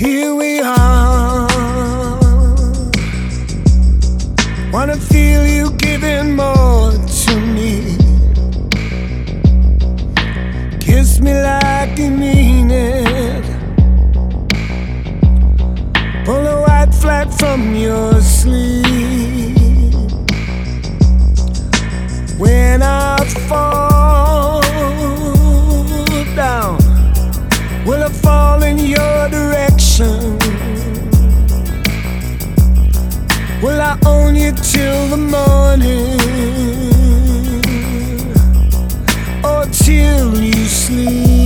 Here we are. Wanna feel you giving more to me. Kiss me like you mean it. Pull a white flag from your sleeve. When I fall down, will I fall in your direction? Will I own you till the morning, or till you sleep?